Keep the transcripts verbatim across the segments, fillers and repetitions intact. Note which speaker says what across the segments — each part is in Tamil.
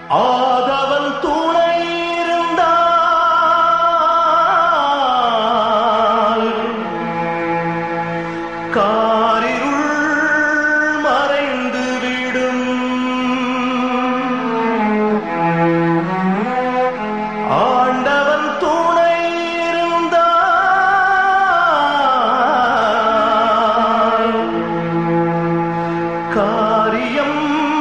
Speaker 1: ஆதவன் துணை இருந்தால் காரிருள் மறைந்து விடும். ஆண்டவன் துணை இருந்தால் காரியம்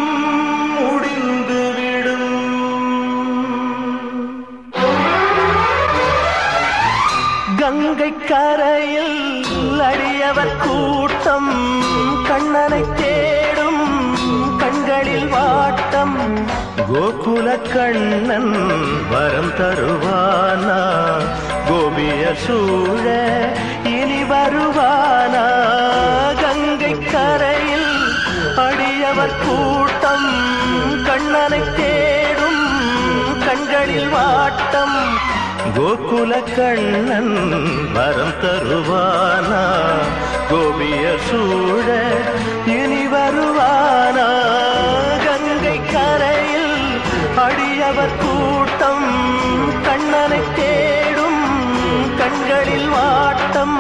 Speaker 1: கங்கை கரையில் அடியவர் கூட்டம் கண்ணனை தேடும் கண்களில் வாட்டம். கோகுல கண்ணன் வரம் தருவானா கோபிய சூழ இனி வருவானா. கங்கை கரையில் அடியவர் கூட்டம் கண்ணனை தேடும் கண்களில் வாட்டம். கோகுல கண்ணன் வரம் தருவானா கோபிய சூழ இனி வருவானா. கங்கை கரையில் அடியவர் கூட்டம் கண்ணனை தேடும் கண்களில் வாட்டம்.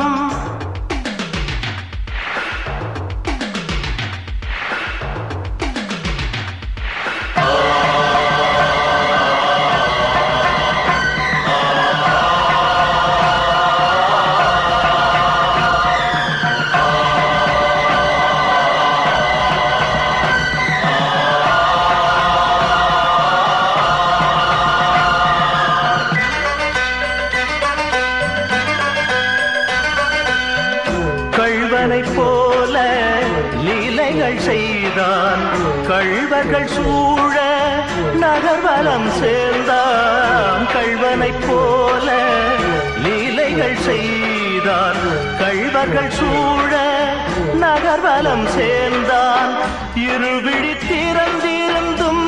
Speaker 1: கள்வனை போல லீலைகள் செய்தான் கள்வர்கள் சூழ நகர்வலம் சேர்ந்தான். கள்வனை போல லீலைகள் செய்தான் கள்வர்கள் சூழ நகர்வலம் சேர்ந்தான். இருவிழி திறந்திருந்தும்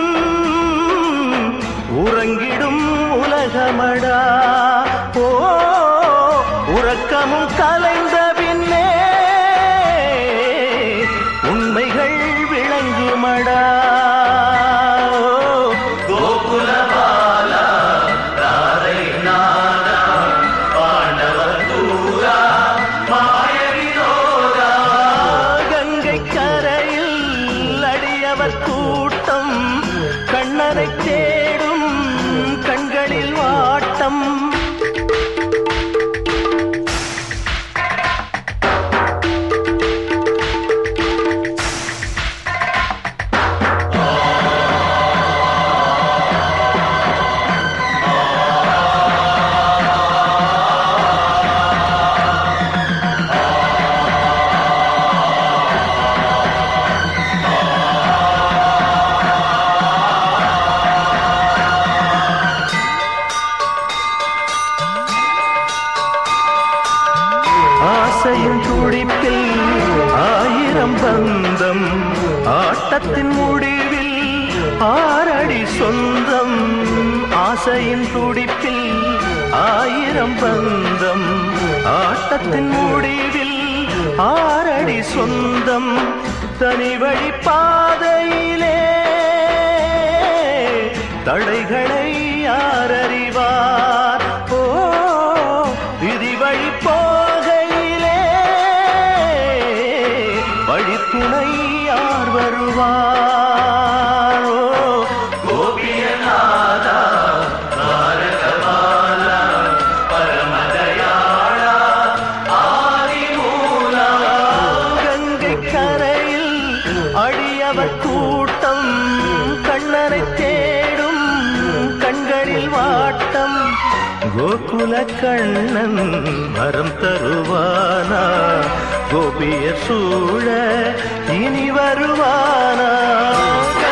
Speaker 1: உறங்கிடும் உலகமடா. ஓ உறக்கமும் கலைந்த பின்னே உண்மைகள் விளங்குமடா. கோகுலபாலா ராதை நாதா பாண்டவர் தூரா மாய வினோதா. கங்கை கரையில் அடியவர் கூட்டம் கண்ணனை தேடும் கண்களில் வாட்டம். ஆசையின் துடிப்பில் ஆயிரம் பந்தம் ஆட்டத்தின் முடிவில் ஆறடி சொந்தம். ஆசையின் துடிப்பில் ஆயிரம் பந்தம் ஆட்டத்தின் முடிவில் ஆறடி சொந்தம். தனி வழி பாதையிலே தடைகளை யார் அறிவார். ஓ விதி வழி போகையிலே வழித்துணை யார் வருவார். ஓ கோபியநாதா தாரகபாலா பரமதயாளா ஆதிமூலா. கங்கை கரையில் அடியவர் கூட்டம் கண்ணனை தேடும் கண்களில் வாட்டம். கோகுல கண்ணன் வரம் தருவானா கோபிய சூழ இனி வருவானா.